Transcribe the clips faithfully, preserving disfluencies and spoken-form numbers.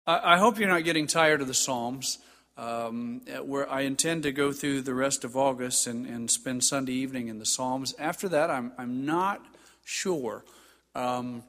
I, I hope you're not getting tired of the Psalms. Um, where I intend to go through the rest of August and, and spend Sunday evening in the Psalms. After that, I'm I'm not sure. Um,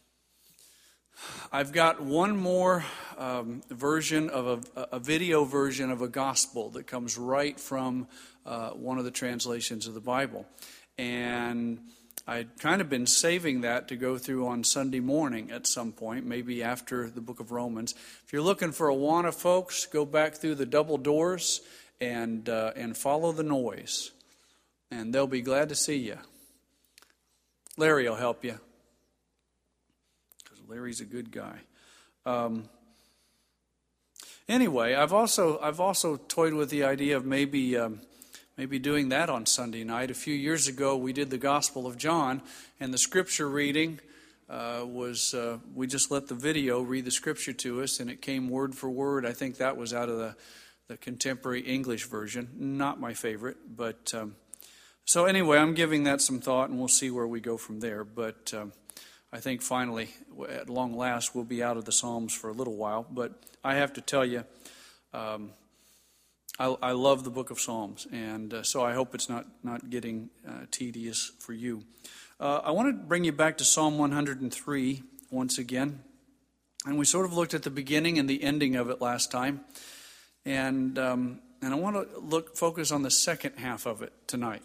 I've got one more um, version of a, a video version of a gospel that comes right from uh, one of the translations of the Bible, and I'd kind of been saving that to go through on Sunday morning at some point, maybe after the book of Romans. If you're looking for Awana, folks, go back through the double doors and uh, and follow the noise, and they'll be glad to see you. Larry will help you, because Larry's a good guy. Um, anyway, I've also I've also toyed with the idea of maybe. Um, Maybe doing that on Sunday night. A few years ago, we did the Gospel of John, and the scripture reading uh, was, uh, we just let the video read the scripture to us, and it came word for word. I think that was out of the, the contemporary English version. Not my favorite, but um, so anyway, I'm giving that some thought, and we'll see where we go from there. But um, I think finally, at long last, we'll be out of the Psalms for a little while. But I have to tell you, um, I, I love the book of Psalms, and uh, so I hope it's not, not getting uh, tedious for you. Uh, I want to bring you back to Psalm one hundred three once again, and we sort of looked at the beginning and the ending of it last time, and um, and I want to look focus on the second half of it tonight.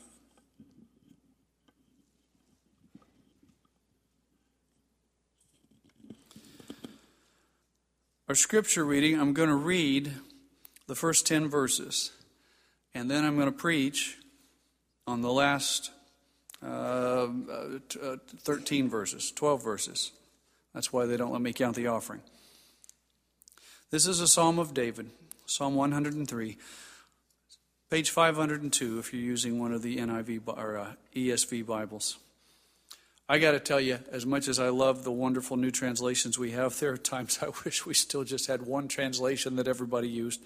Our scripture reading, I'm going to read the first ten verses, and then I'm going to preach on the last uh, uh, thirteen verses, twelve verses. That's why they don't let me count the offering. This is a Psalm of David, Psalm one hundred three, page five hundred two if you're using one of the N I V or uh, E S V Bibles. I got to tell you, as much as I love the wonderful new translations we have, there are times I wish we still just had one translation that everybody used.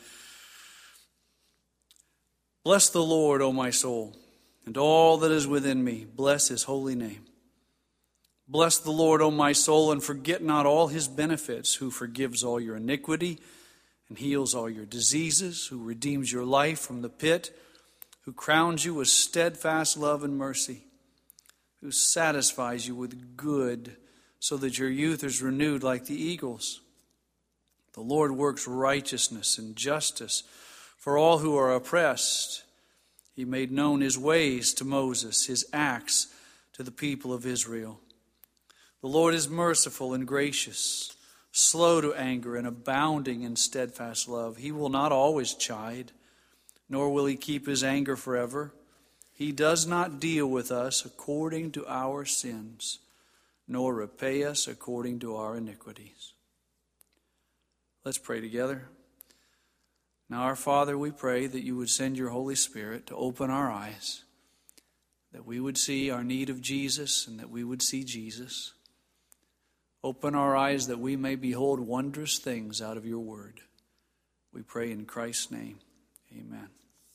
Bless the Lord, O my soul, and all that is within me. Bless his holy name. Bless the Lord, O my soul, and forget not all his benefits, who forgives all your iniquity and heals all your diseases, who redeems your life from the pit, who crowns you with steadfast love and mercy, who satisfies you with good, so that your youth is renewed like the eagles. The Lord works righteousness and justice for all who are oppressed. He made known his ways to Moses, his acts to the people of Israel. The Lord is merciful and gracious, slow to anger and abounding in steadfast love. He will not always chide, nor will he keep his anger forever. He does not deal with us according to our sins, nor repay us according to our iniquities. Let's pray together. Now, our Father, we pray that you would send your Holy Spirit to open our eyes, that we would see our need of Jesus and that we would see Jesus. Open our eyes that we may behold wondrous things out of your word. We pray in Christ's name. Amen.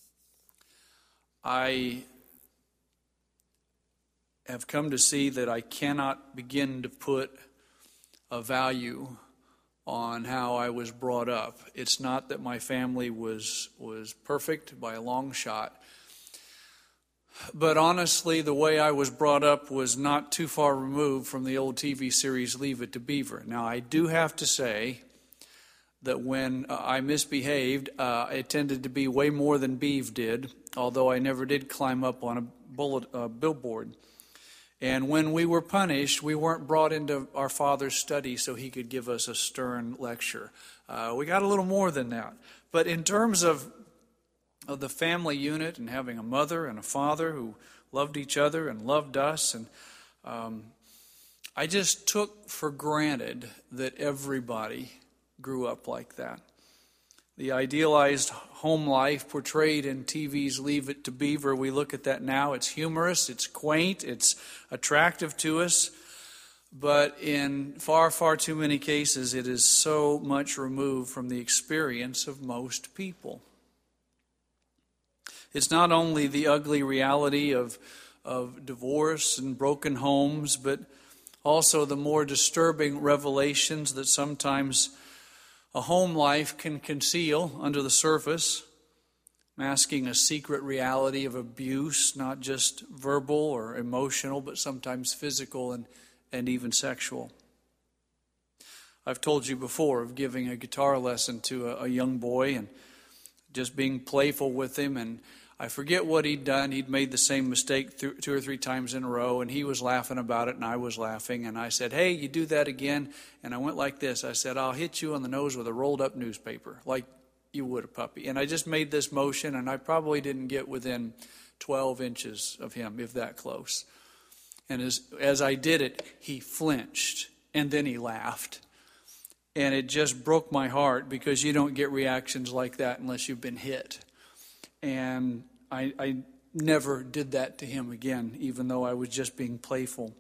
I have come to see that I cannot begin to put a value on how I was brought up. It's not that my family was was perfect by a long shot. But honestly, the way I was brought up was not too far removed from the old T V series Leave It to Beaver. Now, I do have to say that when uh, I misbehaved, uh, it tended to be way more than Beav did, although I never did climb up on a bullet, uh, billboard. And when we were punished, we weren't brought into our father's study so he could give us a stern lecture. Uh, we got a little more than that. But in terms of, of the family unit and having a mother and a father who loved each other and loved us, and um, I just took for granted that everybody grew up like that. The idealized home life portrayed in T V's Leave It to Beaver, we look at that now. It's humorous, it's quaint, it's attractive to us. But in far, far too many cases, it is so much removed from the experience of most people. It's not only the ugly reality of, of divorce and broken homes, but also the more disturbing revelations that sometimes A home life can conceal under the surface, masking a secret reality of abuse, not just verbal or emotional, but sometimes physical and, and even sexual. I've told you before of giving a guitar lesson to a, a young boy and just being playful with him, and I forget what he'd done. He'd made the same mistake th- two or three times in a row, and he was laughing about it, and I was laughing. And I said, hey, you do that again. And I went like this. I said, I'll hit you on the nose with a rolled-up newspaper, like you would a puppy. And I just made this motion, and I probably didn't get within twelve inches of him, if that close. And as, as I did it, he flinched, and then he laughed. And it just broke my heart, because you don't get reactions like that unless you've been hit. And I, I never did that to him again, even though I was just being playful.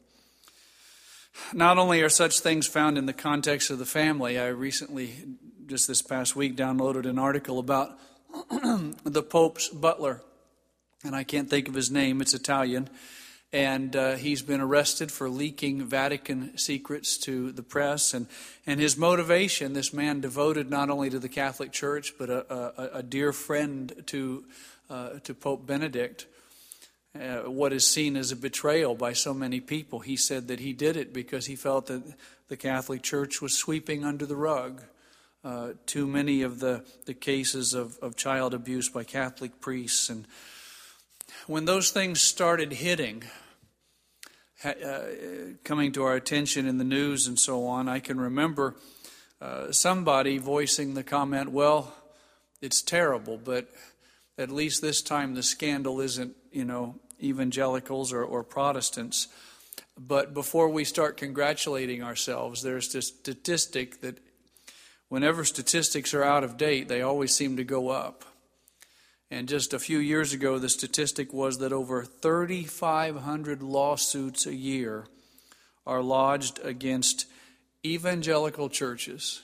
Not only are such things found in the context of the family, I recently, just this past week, downloaded an article about the Pope's butler. And I can't think of his name, it's Italian. And uh, he's been arrested for leaking Vatican secrets to the press. And, and his motivation, this man devoted not only to the Catholic Church, but a, a, a dear friend to, uh, to Pope Benedict, uh, what is seen as a betrayal by so many people. He said that he did it because he felt that the Catholic Church was sweeping under the rug uh, too many of the, the cases of, of child abuse by Catholic priests. And when those things started hitting, uh, coming to our attention in the news and so on, I can remember uh, somebody voicing the comment, well, it's terrible, but at least this time the scandal isn't, you know, evangelicals or, or Protestants. But before we start congratulating ourselves, there's this statistic that whenever statistics are out of date, they always seem to go up. And just a few years ago, the statistic was that over thirty-five hundred lawsuits a year are lodged against evangelical churches,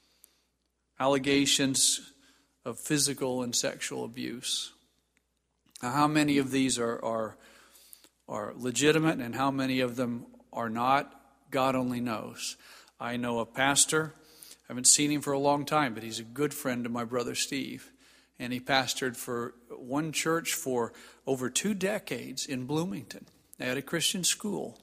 allegations of physical and sexual abuse. Now, how many of these are, are, are legitimate and how many of them are not, God only knows. I know a pastor, I haven't seen him for a long time, but he's a good friend of my brother Steve. And he pastored for one church for over two decades in Bloomington at a Christian school.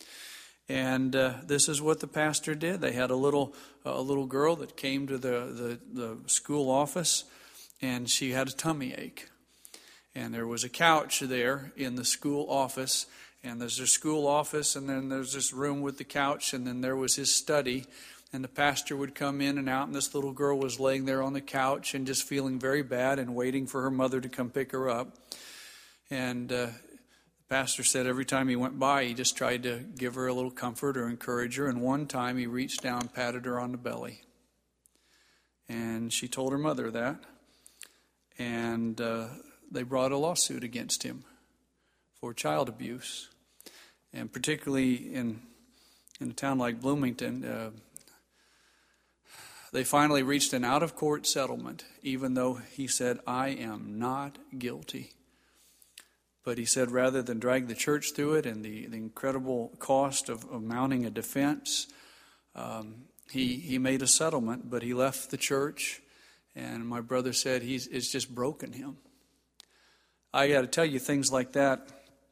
And uh, this is what the pastor did. They had a little uh, a little girl that came to the, the, the school office, and she had a tummy ache. And there was a couch there in the school office, and there's their school office, and then there's this room with the couch, and then there was his study. And the pastor would come in and out, and this little girl was laying there on the couch and just feeling very bad and waiting for her mother to come pick her up. And uh, the pastor said every time he went by, he just tried to give her a little comfort or encourage her. And one time he reached down, patted her on the belly. And she told her mother that. And uh, they brought a lawsuit against him for child abuse. And particularly in, in a town like Bloomington, uh, they finally reached an out-of-court settlement, even though he said, I am not guilty. But he said rather than drag the church through it and the, the incredible cost of, of mounting a defense, um, he, he made a settlement, but he left the church. And my brother said he's, it's just broken him. I got to tell you, things like that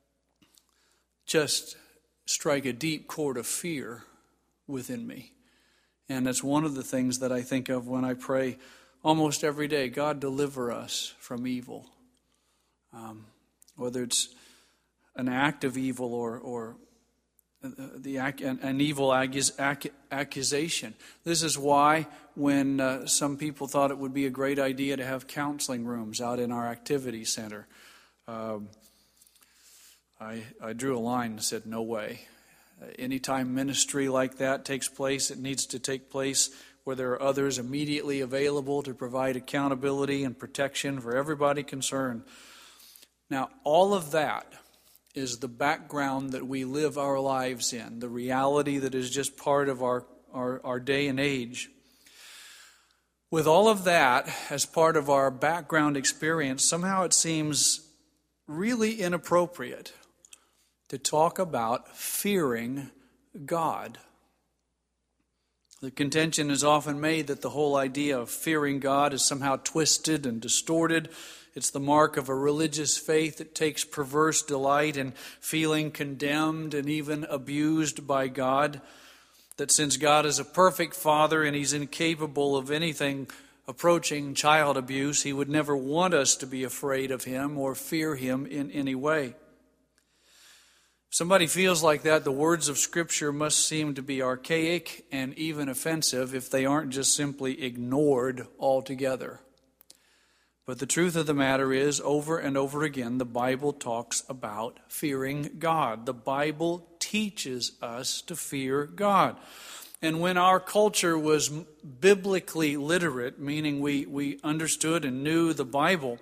just strike a deep chord of fear within me. And that's one of the things that I think of when I pray almost every day. God, deliver us from evil. Um, whether it's an act of evil or, or the an evil accusation. This is why when uh, some people thought it would be a great idea to have counseling rooms out in our activity center, um, I, I drew a line and said, no way. Anytime ministry like that takes place, it needs to take place where there are others immediately available to provide accountability and protection for everybody concerned. Now, all of that is the background that we live our lives in, the reality that is just part of our, our, our day and age. With all of that as part of our background experience, somehow it seems really inappropriate to talk about fearing God. The contention is often made that the whole idea of fearing God is somehow twisted and distorted. It's the mark of a religious faith that takes perverse delight in feeling condemned and even abused by God. That since God is a perfect Father and He's incapable of anything approaching child abuse, He would never want us to be afraid of Him or fear Him in any way. If somebody feels like that, the words of Scripture must seem to be archaic and even offensive if they aren't just simply ignored altogether. But the truth of the matter is, over and over again, the Bible talks about fearing God. The Bible teaches us to fear God. And when our culture was biblically literate, meaning we, we understood and knew the Bible,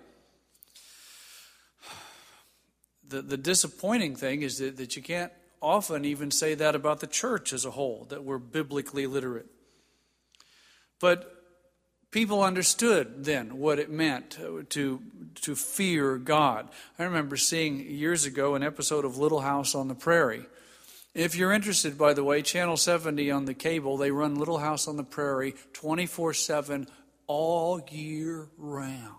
the, the disappointing thing is that, that you can't often even say that about the church as a whole, that we're biblically literate. But people understood then what it meant to, to fear God. I remember seeing years ago an episode of Little House on the Prairie. If you're interested, by the way, Channel seventy on the cable, they run Little House on the Prairie twenty-four seven all year round.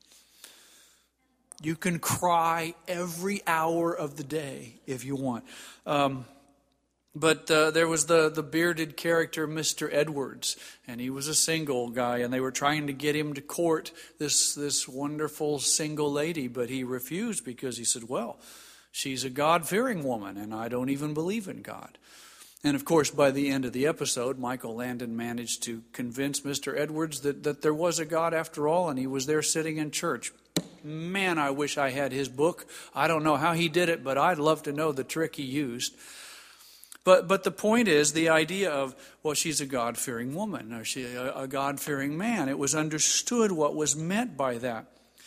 You can cry every hour of the day if you want. Um, But uh, there was the, the bearded character, Mister Edwards, and he was a single guy, and they were trying to get him to court this, this wonderful single lady, but he refused because he said, well, she's a God-fearing woman, and I don't even believe in God. And of course, by the end of the episode, Michael Landon managed to convince Mister Edwards that, that there was a God after all, and he was there sitting in church. Man, I wish I had his book. I don't know how he did it, but I'd love to know the trick he used. But but the point is the idea of, well, she's a God-fearing woman, or she a, a God-fearing man. It was understood what was meant by that.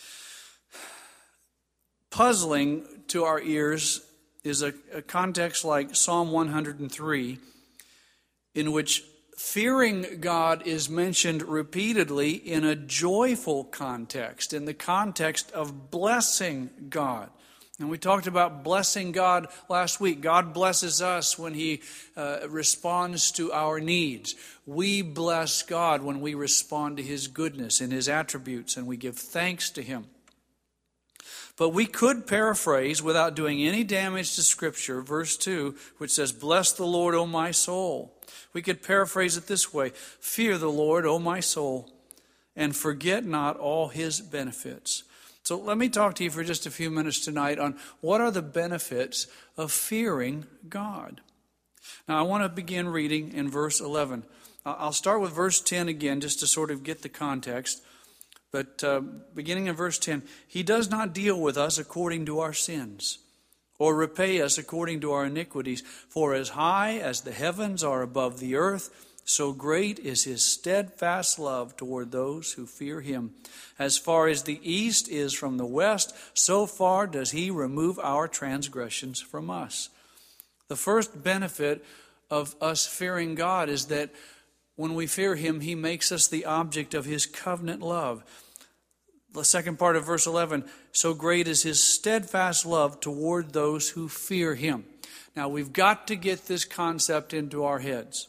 Puzzling to our ears is a, a context like Psalm one hundred three, in which fearing God is mentioned repeatedly in a joyful context, in the context of blessing God. And we talked about blessing God last week. God blesses us when He uh, responds to our needs. We bless God when we respond to His goodness and His attributes, and we give thanks to Him. But we could paraphrase, without doing any damage to Scripture, verse two, which says, "Bless the Lord, O my soul." We could paraphrase it this way: "Fear the Lord, O my soul, and forget not all His benefits." So let me talk to you for just a few minutes tonight on what are the benefits of fearing God. Now, I want to begin reading in verse eleven. I'll start with verse ten again just to sort of get the context. But uh, beginning in verse ten, "He does not deal with us according to our sins, or repay us according to our iniquities. For as high as the heavens are above the earth, so great is His steadfast love toward those who fear Him. As far as the east is from the west, so far does He remove our transgressions from us." The first benefit of us fearing God is that when we fear Him, He makes us the object of His covenant love. The second part of verse eleven, "So great is His steadfast love toward those who fear Him." Now, we've got to get this concept into our heads.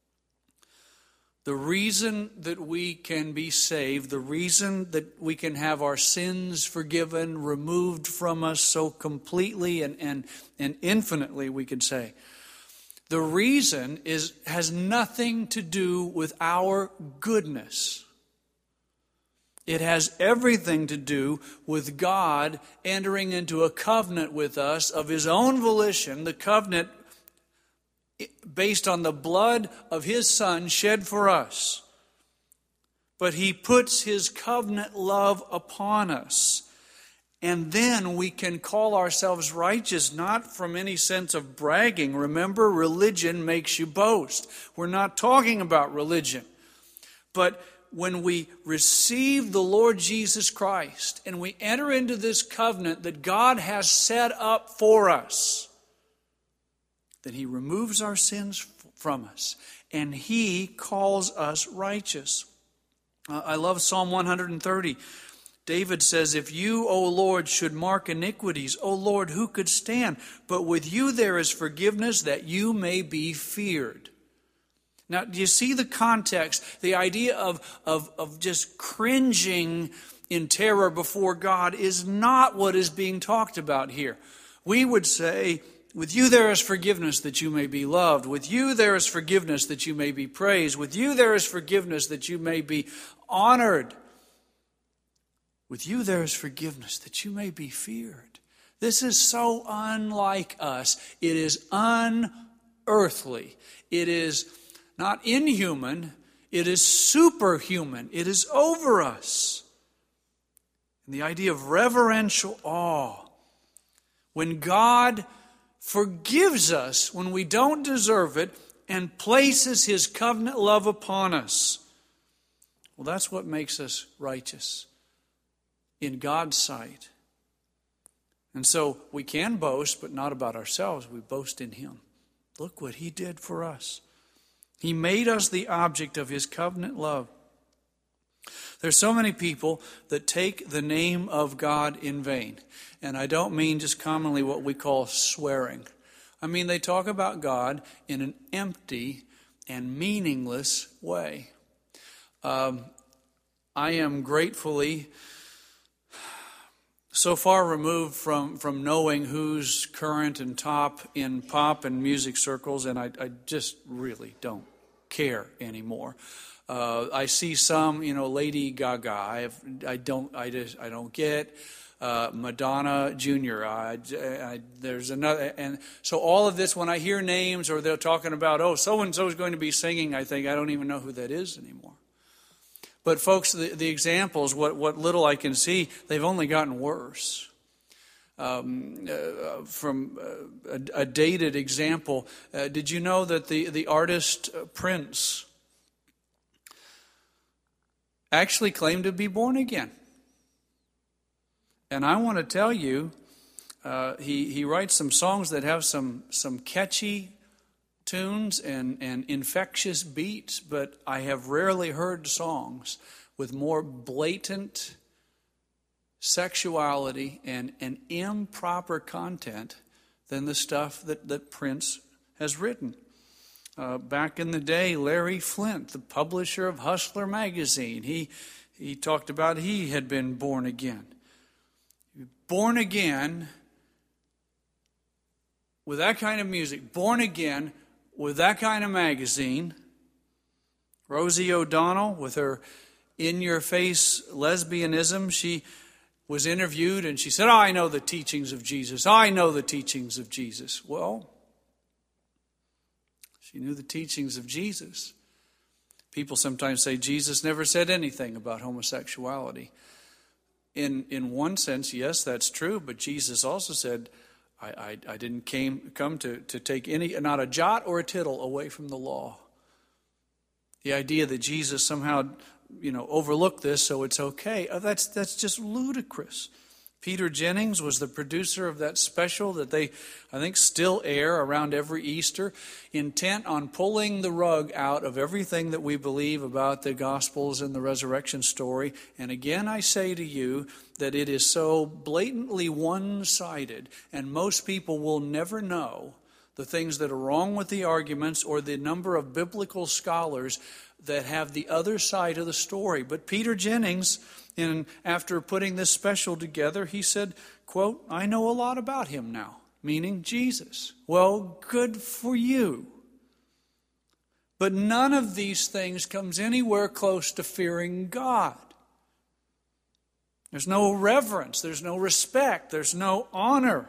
The reason that we can be saved, the reason that we can have our sins forgiven, removed from us so completely and, and, and infinitely, we could say, the reason is has nothing to do with our goodness. It has everything to do with God entering into a covenant with us of His own volition, the covenant based on the blood of His Son shed for us. But He puts His covenant love upon us. And then we can call ourselves righteous, not from any sense of bragging. Remember, religion makes you boast. We're not talking about religion. But when we receive the Lord Jesus Christ and we enter into this covenant that God has set up for us, then He removes our sins from us, and He calls us righteous. Uh, I love Psalm one hundred thirty. David says, "If you, O Lord, should mark iniquities, O Lord, who could stand? But with you there is forgiveness, that you may be feared." Now, do you see the context? The idea of, of, of just cringing in terror before God is not what is being talked about here. We would say, with you there is forgiveness that you may be loved. With you there is forgiveness that you may be praised. With you there is forgiveness that you may be honored. With you there is forgiveness that you may be feared. This is so unlike us. It is unearthly. It is not inhuman. It is superhuman. It is over us. And the idea of reverential awe. When God forgives us when we don't deserve it and places His covenant love upon us. Well, that's what makes us righteous in God's sight. And so we can boast, but not about ourselves. We boast in Him. Look what He did for us. He made us the object of His covenant love. There's so many people that take the name of God in vain. And I don't mean just commonly what we call swearing. I mean they talk about God in an empty and meaningless way. Um, I am gratefully so far removed from, from knowing who's current and top in pop and music circles, and I, I just really don't care anymore. Uh, I see some, you know, Lady Gaga. I, have, I don't, I just, I don't get uh, Madonna Junior I, I, there's another, and so all of this. When I hear names or they're talking about, oh, so and so is going to be singing, I think I don't even know who that is anymore. But folks, the, the examples, what what little I can see, they've only gotten worse. Um, uh, from uh, a, a dated example, uh, did you know that the the artist uh, Prince actually claimed to be born again? And I want to tell you, uh, he, he writes some songs that have some, some catchy tunes and, and infectious beats, but I have rarely heard songs with more blatant sexuality and, and improper content than the stuff that, that Prince has written. Uh, back in the day, Larry Flint, the publisher of Hustler magazine, he he talked about he had been born again. Born again with that kind of music, born again with that kind of magazine. Rosie O'Donnell, with her in-your-face lesbianism, she was interviewed and she said, oh, I know the teachings of Jesus. I know the teachings of Jesus. Well, she knew the teachings of Jesus. People sometimes say Jesus never said anything about homosexuality. In in one sense, yes, that's true, but Jesus also said, I, I, I didn't came, come to, to take any, not a jot or a tittle away from the law. The idea that Jesus somehow, you know, overlooked this so it's okay, that's that's just ludicrous. Peter Jennings was the producer of that special that they, I think, still air around every Easter, intent on pulling the rug out of everything that we believe about the Gospels and the resurrection story. And again, I say to you that it is so blatantly one-sided, and most people will never know the things that are wrong with the arguments or the number of biblical scholars that have the other side of the story. But Peter Jennings, and after putting this special together, he said, quote, I know a lot about him now, meaning Jesus. Well, good for you. But none of these things comes anywhere close to fearing God. There's no reverence, there's no respect, there's no honor.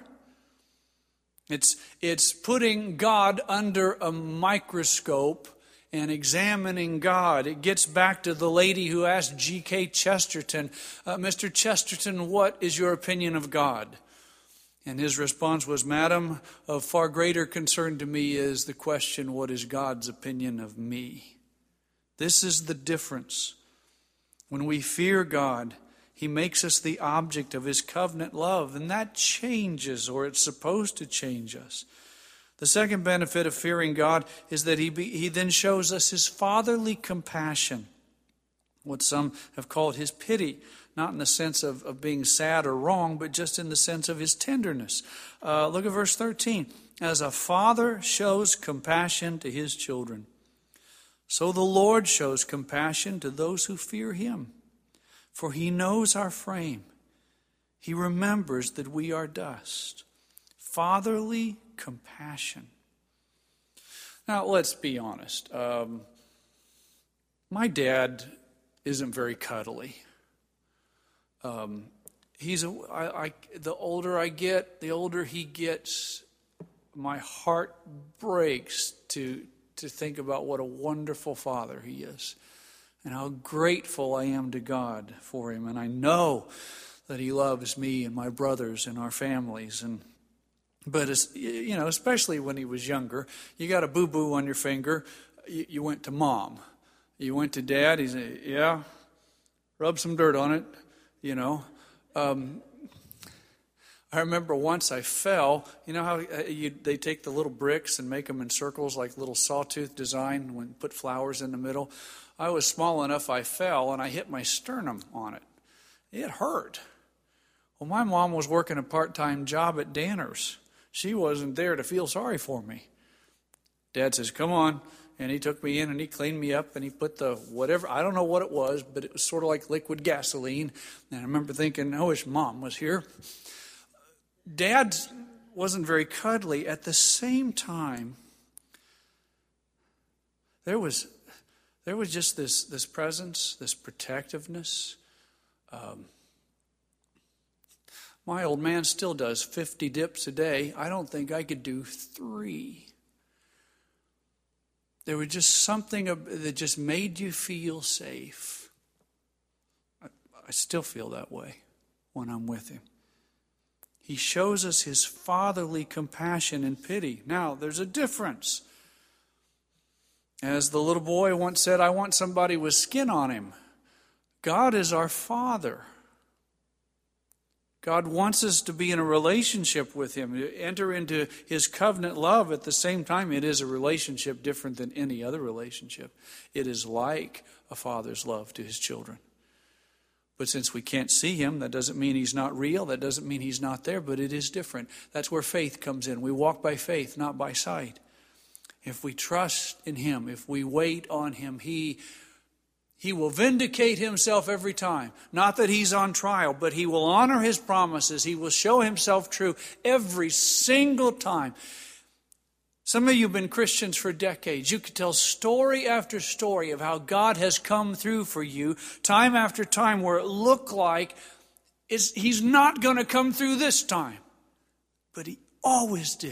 It's, it's putting God under a microscope and examining God. It gets back to the lady who asked G K Chesterton, uh, Mister Chesterton, what is your opinion of God? And his response was, Madam, of far greater concern to me is the question, what is God's opinion of me? This is the difference. When we fear God, He makes us the object of His covenant love, and that changes, or it's supposed to change us. The second benefit of fearing God is that he, be, he then shows us His fatherly compassion, what some have called His pity, not in the sense of, of being sad or wrong, but just in the sense of His tenderness. Uh, look at verse thirteen. As a father shows compassion to his children, So the Lord shows compassion to those who fear him, for he knows our frame. He remembers that we are dust. Fatherly compassion. Now, let's be honest. Um, my dad isn't very cuddly. Um, he's a, I, I, the older I get, the older he gets, my heart breaks to to think about what a wonderful father he is and how grateful I am to God for him. And I know that he loves me and my brothers and our families. And but, as, you know, especially when he was younger, you got a boo-boo on your finger, you, you went to mom. You went to dad, he said, yeah, rub some dirt on it, you know. Um, I remember once I fell. You know how you, they take the little bricks and make them in circles like little sawtooth design when put flowers in the middle? I was small enough I fell and I hit my sternum on it. It hurt. Well, my mom was working a part-time job at Danner's. She wasn't there to feel sorry for me. Dad says, come on. And he took me in and he cleaned me up and he put the whatever, I don't know what it was, but it was sort of like liquid gasoline. And I remember thinking, I wish Mom was here. Dad wasn't very cuddly. At the same time, there was there was just this, this presence, this protectiveness. Um, my old man still does fifty dips a day. I don't think I could do three. There was just something that just made you feel safe. I, I still feel that way when I'm with him. He shows us his fatherly compassion and pity. Now, there's a difference. As the little boy once said, I want somebody with skin on him. God is our Father. God wants us to be in a relationship with him, to enter into his covenant love. At the same time, it is a relationship different than any other relationship. It is like a father's love to his children. But since we can't see him, that doesn't mean he's not real. That doesn't mean he's not there, but it is different. That's where faith comes in. We walk by faith, not by sight. If we trust in him, if we wait on him, he, he will vindicate himself every time. Not that he's on trial, but he will honor his promises. He will show himself true every single time. Some of you have been Christians for decades. You could tell story after story of how God has come through for you time after time where it looked like it's, he's not going to come through this time. But he always did.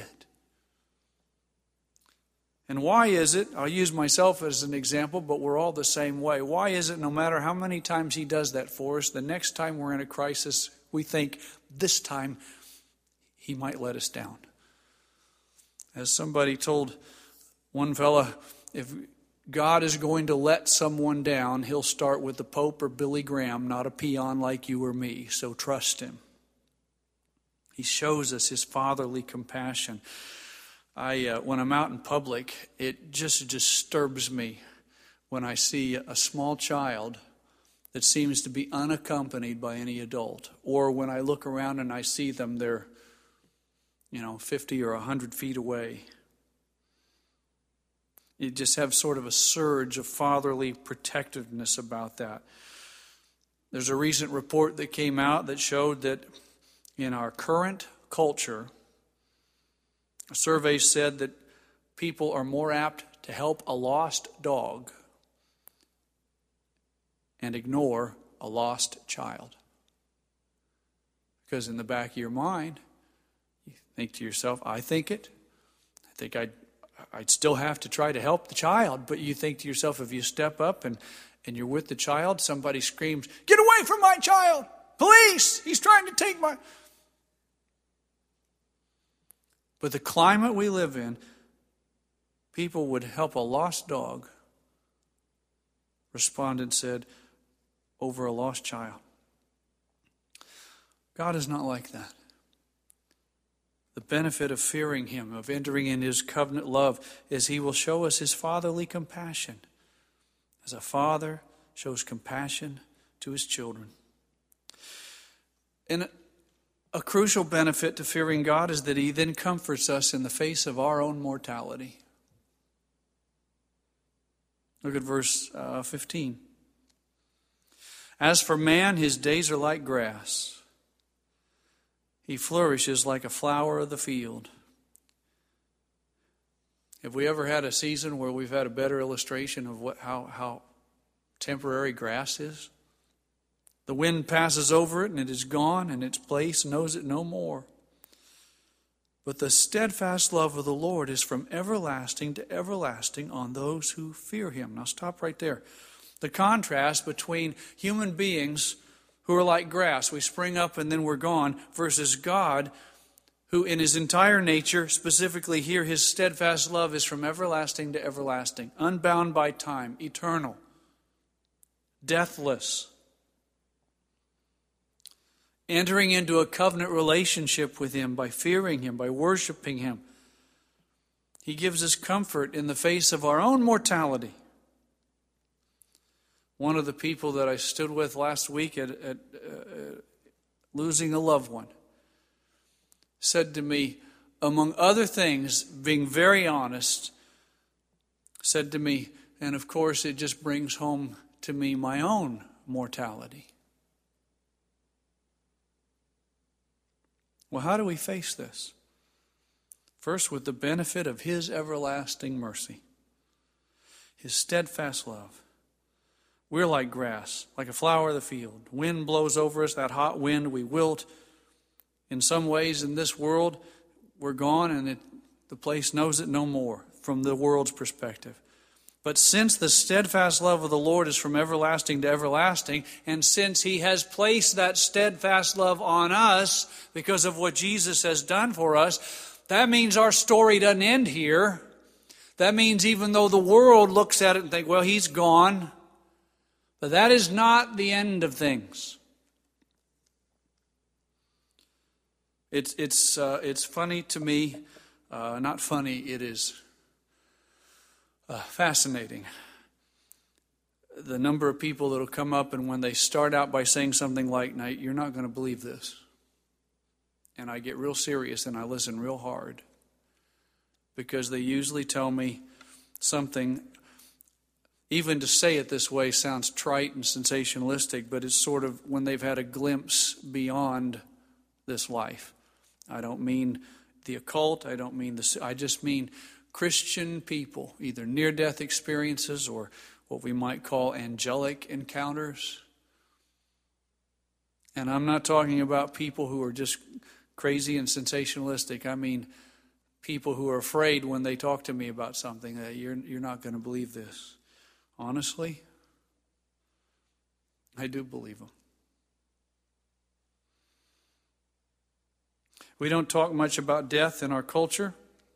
And why is it? I'll use myself as an example, but we're all the same way. Why is it no matter how many times he does that for us, the next time we're in a crisis, we think this time he might let us down? As somebody told one fella, if God is going to let someone down, he'll start with the Pope or Billy Graham, not a peon like you or me. So trust him. He shows us his fatherly compassion. I, uh, when I'm out in public, it just disturbs me when I see a small child that seems to be unaccompanied by any adult. Or when I look around and I see them, they're you know, fifty or one hundred feet away. You just have sort of a surge of fatherly protectiveness about that. There's a recent report that came out that showed that in our current culture, a survey said that people are more apt to help a lost dog and ignore a lost child. Because in the back of your mind, you think to yourself, I think it. I think I'd, I'd still have to try to help the child. But you think to yourself, if you step up and, and you're with the child, somebody screams, get away from my child! Police! He's trying to take my... But the climate we live in, people would help a lost dog. Respondent said, over a lost child. God is not like that. The benefit of fearing him, of entering in his covenant love, is he will show us his fatherly compassion. As a father shows compassion to his children. And a crucial benefit to fearing God is that he then comforts us in the face of our own mortality. Look at verse uh, fifteen. As for man, his days are like grass. He flourishes like a flower of the field. Have we ever had a season where we've had a better illustration of what how, how temporary grass is? The wind passes over it and it is gone, and its place knows it no more. But the steadfast love of the Lord is from everlasting to everlasting on those who fear Him. Now stop right there. The contrast between human beings who are like grass, we spring up and then we're gone, versus God, who in His entire nature, specifically here, His steadfast love is from everlasting to everlasting, unbound by time, eternal, deathless. Entering into a covenant relationship with Him by fearing Him, by worshiping Him. He gives us comfort in the face of our own mortality. One of the people that I stood with last week at, at uh, losing a loved one said to me, among other things, being very honest, said to me, and of course it just brings home to me my own mortality. Well, how do we face this? First, with the benefit of His everlasting mercy, His steadfast love. We're like grass, like a flower of the field. Wind blows over us, that hot wind, we wilt. In some ways in this world, we're gone and it, the place knows it no more from the world's perspective. But since the steadfast love of the Lord is from everlasting to everlasting, and since He has placed that steadfast love on us because of what Jesus has done for us, that means our story doesn't end here. That means even though the world looks at it and think, well, He's gone, but that is not the end of things. It's it's uh, it's funny to me, uh, not funny. It is uh, fascinating. The number of people that will come up, and when they start out by saying something like, "Now, you're not going to believe this," and I get real serious and I listen real hard, because they usually tell me something. Even to say it this way sounds trite and sensationalistic, but it's sort of when they've had a glimpse beyond this life. I don't mean the occult. I don't mean the. I just mean Christian people, either near-death experiences or what we might call angelic encounters. And I'm not talking about people who are just crazy and sensationalistic. I mean people who are afraid when they talk to me about something that you're you're not going to believe this. Honestly, I do believe them. We don't talk much about death in our culture,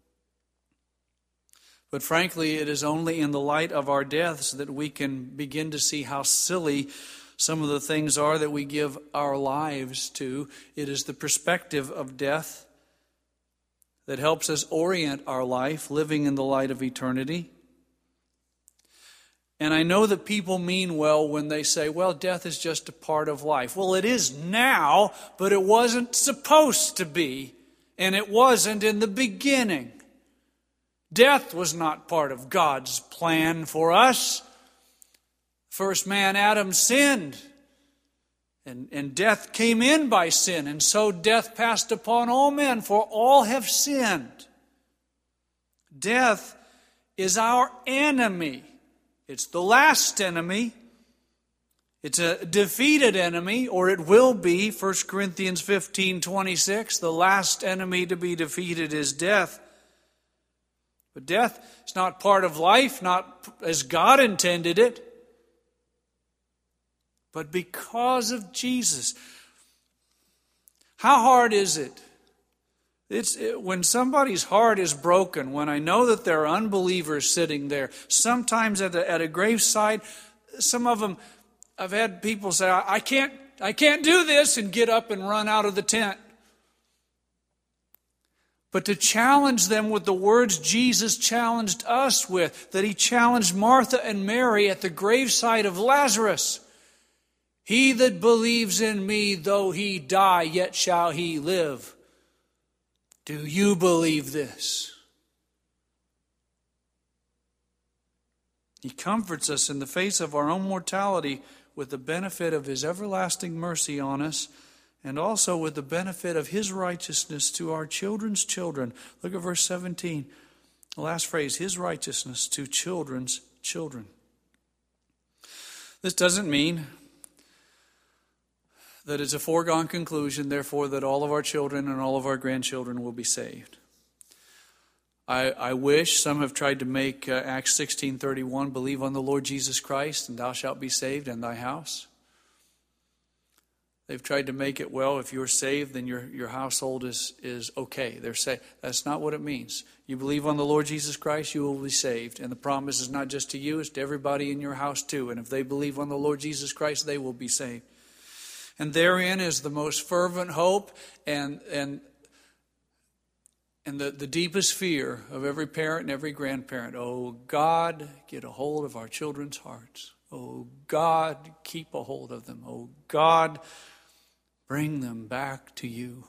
but frankly, it is only in the light of our deaths that we can begin to see how silly some of the things are that we give our lives to. It is the perspective of death that helps us orient our life, living in the light of eternity. And I know that people mean well when they say, well, death is just a part of life. Well, it is now, but it wasn't supposed to be, and it wasn't in the beginning. Death was not part of God's plan for us. First man, Adam, sinned, and, and death came in by sin, and so death passed upon all men, for all have sinned. Death is our enemy. It's the last enemy. It's a defeated enemy, or it will be. First Corinthians fifteen twenty-six, the last enemy to be defeated is death. But death is not part of life, not as God intended it, but because of Jesus. How hard is it? It's it, when somebody's heart is broken, when I know that there are unbelievers sitting there, sometimes at a, at a graveside, some of them, I've had people say, I, I can't, I can't do this, and get up and run out of the tent. But to challenge them with the words Jesus challenged us with, that He challenged Martha and Mary at the graveside of Lazarus. He that believes in me, though he die, yet shall he live. Do you believe this? He comforts us in the face of our own mortality with the benefit of His everlasting mercy on us, and also with the benefit of His righteousness to our children's children. Look at verse seventeen. The last phrase, His righteousness to children's children. This doesn't mean that it's a foregone conclusion, therefore, that all of our children and all of our grandchildren will be saved. I, I wish some have tried to make uh, Acts sixteen thirty-one, believe on the Lord Jesus Christ, and thou shalt be saved, and thy house. They've tried to make it, well, if you're saved, then your, your household is, is okay. They're saved. That's not what it means. You believe on the Lord Jesus Christ, you will be saved. And the promise is not just to you, it's to everybody in your house too. And if they believe on the Lord Jesus Christ, they will be saved. And therein is the most fervent hope and and and the, the deepest fear of every parent and every grandparent. Oh, God, get a hold of our children's hearts. Oh, God, keep a hold of them. Oh, God, bring them back to you.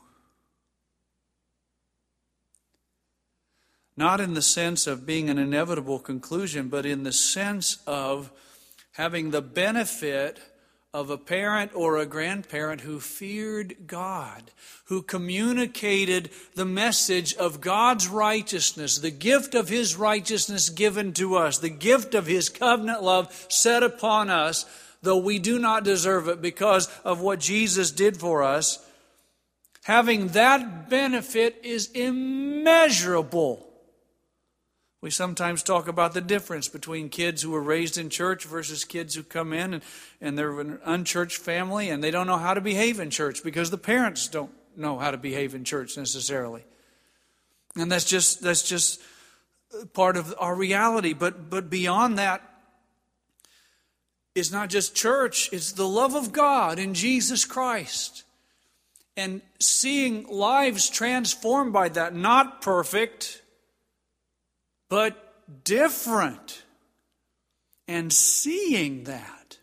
Not in the sense of being an inevitable conclusion, but in the sense of having the benefit of a parent or a grandparent who feared God, who communicated the message of God's righteousness, the gift of His righteousness given to us, the gift of His covenant love set upon us, though we do not deserve it because of what Jesus did for us. Having that benefit is immeasurable. We sometimes talk about the difference between kids who were raised in church versus kids who come in and, and they're an unchurched family and they don't know how to behave in church because the parents don't know how to behave in church necessarily. And that's just that's just part of our reality. But but beyond that, it's not just church, it's the love of God in Jesus Christ. And seeing lives transformed by that, not perfect, but different. And seeing that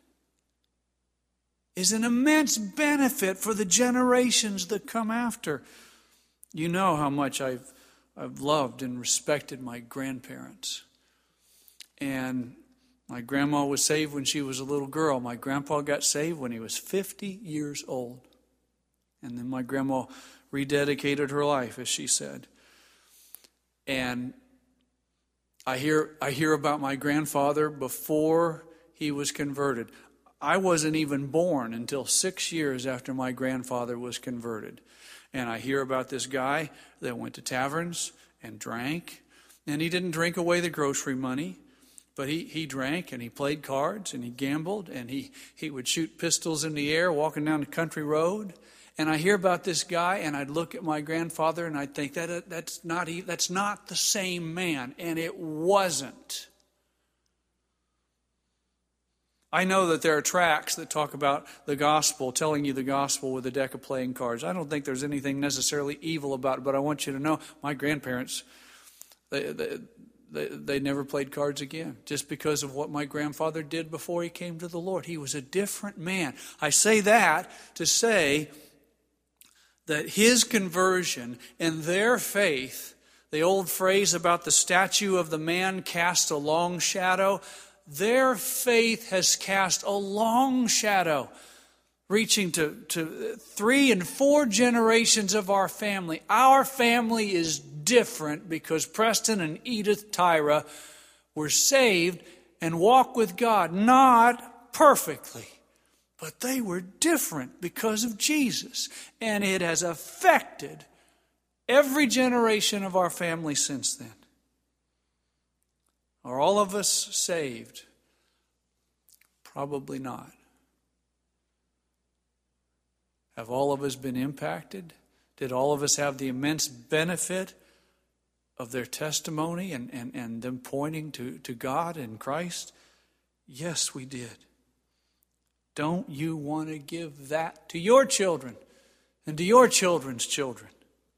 is an immense benefit for the generations that come after. You know how much I've I've loved and respected my grandparents. And my grandma was saved when she was a little girl. My grandpa got saved when he was fifty years old. And then my grandma rededicated her life, as she said. And I hear I hear about my grandfather before he was converted. I wasn't even born until six years after my grandfather was converted. And I hear about this guy that went to taverns and drank. And he didn't drink away the grocery money, but he, he drank and he played cards and he gambled and he, he would shoot pistols in the air walking down the country road. And I hear about this guy, and I'd look at my grandfather, and I'd think that that's not he, that's not the same man, and it wasn't. I know that there are tracts that talk about the gospel, telling you the gospel with a deck of playing cards. I don't think there's anything necessarily evil about it, but I want you to know my grandparents, they they they, they never played cards again, just because of what my grandfather did before he came to the Lord. He was a different man. I say that to say that his conversion and their faith, the old phrase about the statue of the man cast a long shadow, their faith has cast a long shadow, reaching to, to three and four generations of our family. Our family is different because Preston and Edith Tyra were saved and walk with God, not perfectly. But they were different because of Jesus. And it has affected every generation of our family since then. Are all of us saved? Probably not. Have all of us been impacted? Did all of us have the immense benefit of their testimony and, and, and them pointing to, to God and Christ? Yes, we did. Don't you want to give that to your children and to your children's children?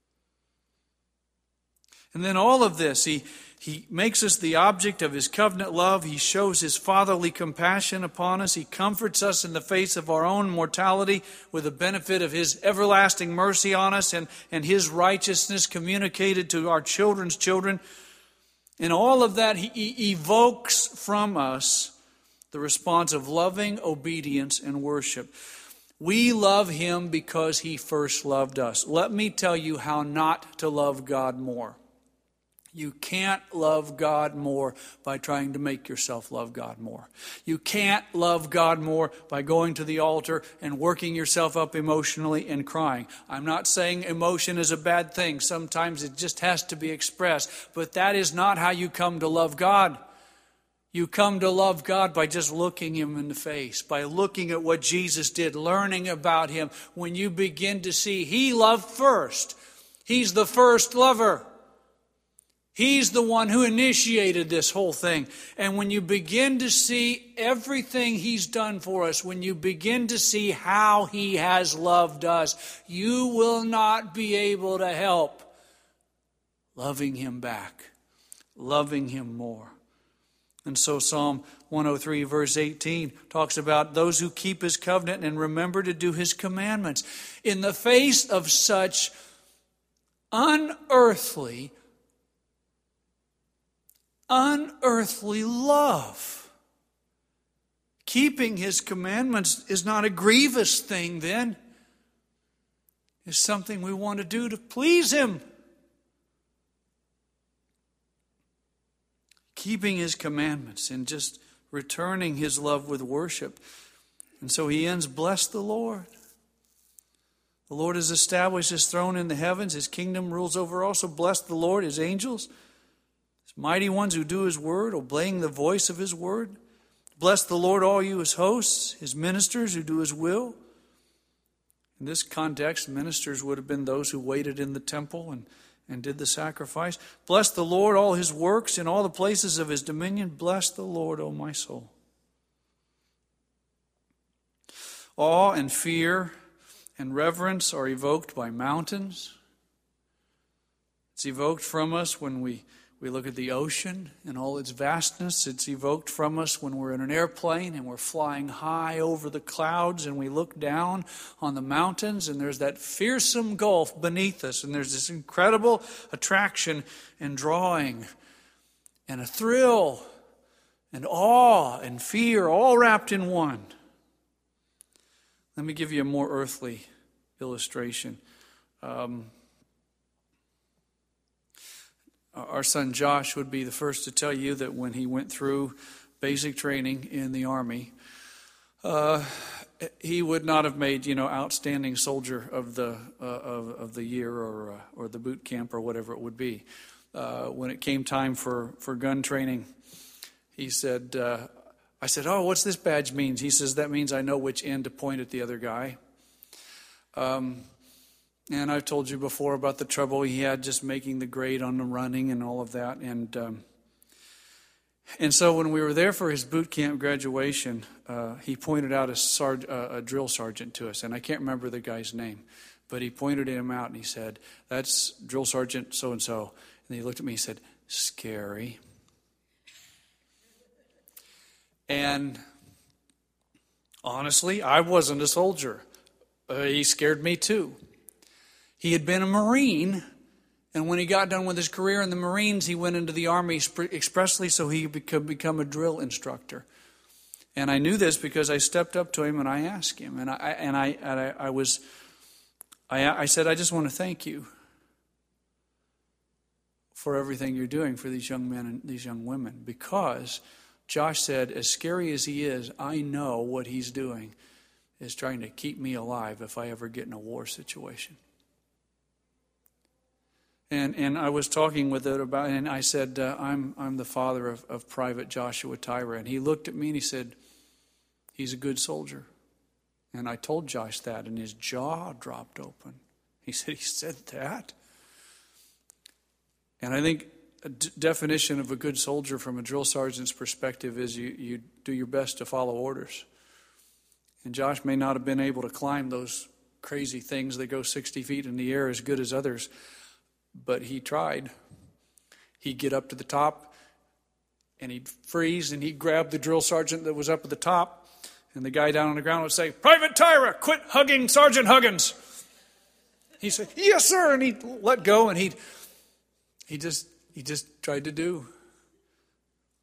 And then all of this, he, he makes us the object of His covenant love. He shows His fatherly compassion upon us. He comforts us in the face of our own mortality with the benefit of His everlasting mercy on us and, and His righteousness communicated to our children's children. In all of that, he evokes from us the response of loving obedience and worship. We love him because he first loved us. Let me tell you how not to love God more. You can't love God more by trying to make yourself love God more. You can't love God more by going to the altar and working yourself up emotionally and crying. I'm not saying emotion is a bad thing. Sometimes it just has to be expressed. But that is not how you come to love God. You come to love God by just looking him in the face, by looking at what Jesus did, learning about him. When you begin to see he loved first. He's the first lover. He's the one who initiated this whole thing. And when you begin to see everything he's done for us, when you begin to see how he has loved us, you will not be able to help loving him back, loving him more. And so Psalm one oh three verse eighteen talks about those who keep his covenant and remember to do his commandments. In the face of such unearthly Unearthly love. Keeping his commandments is not a grievous thing then. It's something we want to do to please him. Keeping his commandments and just returning his love with worship. And so he ends, bless the Lord. The Lord has established his throne in the heavens. His kingdom rules over all. So bless the Lord, his angels. Mighty ones who do his word, obeying the voice of his word. Bless the Lord, all you his hosts, his ministers who do his will. In this context, ministers would have been those who waited in the temple and, and did the sacrifice. Bless the Lord, all his works in all the places of his dominion. Bless the Lord, O my soul. Awe and fear and reverence are evoked by mountains. It's evoked from us when we We look at the ocean in all its vastness. It's evoked from us when we're in an airplane and we're flying high over the clouds and we look down on the mountains and there's that fearsome gulf beneath us and there's this incredible attraction and drawing and a thrill and awe and fear all wrapped in one. Let me give you a more earthly illustration. Um, Our son Josh would be the first to tell you that when he went through basic training in the Army, uh, he would not have made, you know, outstanding soldier of the uh, of, of the year or uh, or the boot camp or whatever it would be. Uh, when it came time for, for gun training, he said, uh, I said, oh, what's this badge means? He says, that means I know which end to point at the other guy. Um. And I've told you before about the trouble he had just making the grade on the running and all of that. And um, and so when we were there for his boot camp graduation, uh, he pointed out a, sarge, uh, a drill sergeant to us. And I can't remember the guy's name. But he pointed him out and he said, that's drill sergeant so-and-so. And he looked at me and he said, scary. And honestly, I wasn't a soldier. Uh, he scared me too. He had been a Marine, and when he got done with his career in the Marines, he went into the Army expressly so he could become a drill instructor. And I knew this because I stepped up to him and I asked him, and I and I and I, I was, I, I said, I just want to thank you for everything you're doing for these young men and these young women, because Josh said, as scary as he is, I know what he's doing is trying to keep me alive if I ever get in a war situation. And and I was talking with it about, and I said, uh, I'm I'm the father of, of Private Joshua Tyra. And he looked at me and he said, he's a good soldier. And I told Josh that, and his jaw dropped open. He said, he said that? And I think a d- definition of a good soldier from a drill sergeant's perspective is you, you do your best to follow orders. And Josh may not have been able to climb those crazy things that go sixty feet in the air as good as others, but he tried. He'd get up to the top, and he'd freeze, and he'd grab the drill sergeant that was up at the top, and the guy down on the ground would say, Private Tyra, quit hugging Sergeant Huggins. He'd say, yes, sir, and he'd let go, and he'd he just he just tried to do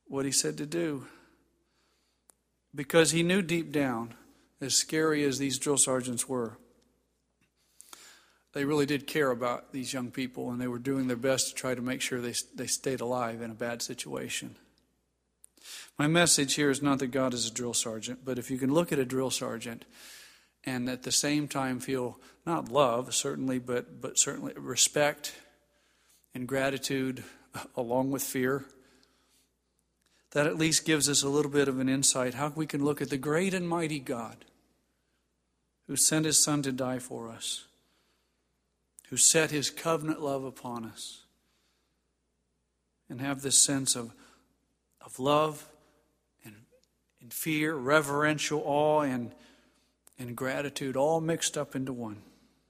what he said to do. Because he knew deep down, as scary as these drill sergeants were, they really did care about these young people, and they were doing their best to try to make sure they, they stayed alive in a bad situation. My message here is not that God is a drill sergeant, but if you can look at a drill sergeant and at the same time feel not love, certainly, but, but certainly respect and gratitude along with fear, that at least gives us a little bit of an insight how we can look at the great and mighty God who sent his Son to die for us, who set his covenant love upon us, and have this sense of, of love and, and fear, reverential awe, and, and gratitude all mixed up into one.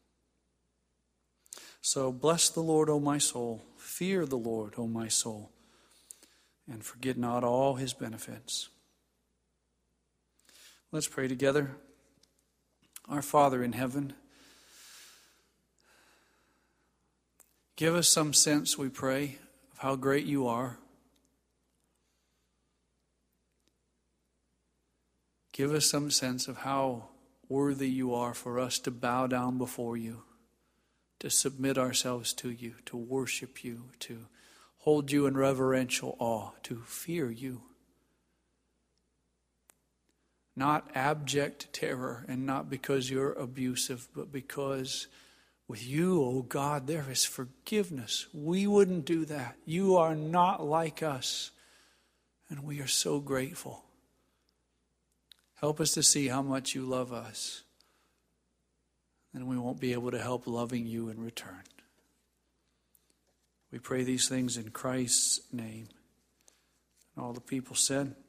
So bless the Lord, O my soul. Fear the Lord, O my soul. And forget not all his benefits. Let's pray together. Our Father in heaven, give us some sense, we pray, of how great you are. Give us some sense of how worthy you are for us to bow down before you, to submit ourselves to you, to worship you, to hold you in reverential awe, to fear you. Not abject terror, and not because you're abusive, but because with you, oh God, there is forgiveness. We wouldn't do that. You are not like us, and we are so grateful. Help us to see how much you love us, and we won't be able to help loving you in return. We pray these things in Christ's name. And all the people said,